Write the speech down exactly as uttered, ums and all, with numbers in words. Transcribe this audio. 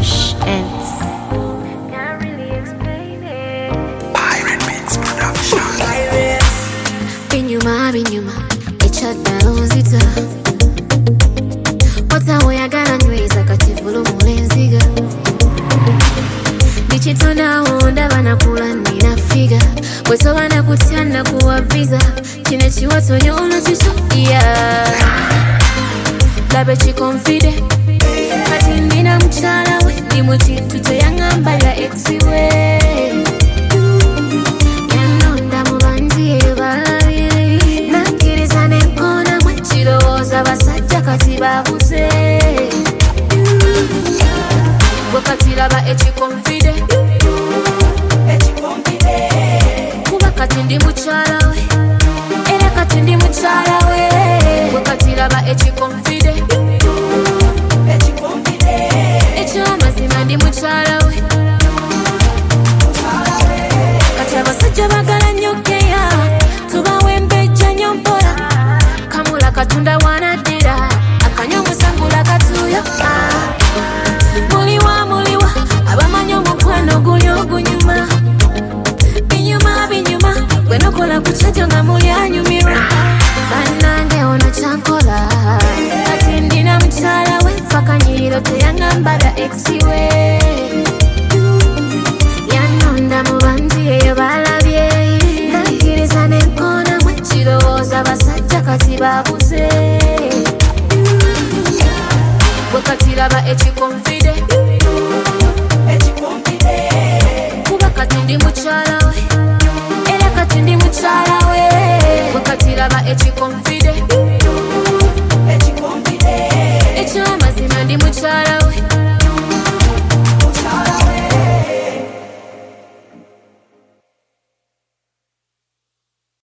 Fresh Ends. Can't really explain it. Pirate Beats Production. Binyuma binyuma echaddala onzita wata oyagala nyweza kati vulu mulenziga ndikitondawo ndaba nakula nina figa bwesoba nakutya nakuwa visa kino ekiwatonyo olwakituya labe kikonfide kati ndina mukyala we ndi mu kintu teyaŋŋambalira exi we yanonda mu banzi eyo balabye nakkiriza n'enkoona mwe kirowooza basajja kati babuze bwe kati laba ekikonfide kuba kati ndi mukyala we era kati ndi mukyala we bwe kati laba ekikonfide ekyamazima ndi mukyala we kati abasajja bagala nnyo keya tubawe embejja nnyo mpola kamula katunda wanaddira akanya omusangula katuyo muliwa muliwa abamanyi omukwano guli ogunyuma binyuma binyuma gwe nokola ku kyajjo nga muli anyumirwa bannange ono kyankola kati ndina mukyala we fakanyiriro teyaŋŋambala exi we yanonda mu banzi eyo balabye nakkiriza n'enkoona mwe kirowooza basajja kati babuze bwe kati laba ekikonfide kuba kati ndi mukyala we era kati ndi mukyala we bwe kati laba ekikonfide ekyamazima ndi mukyala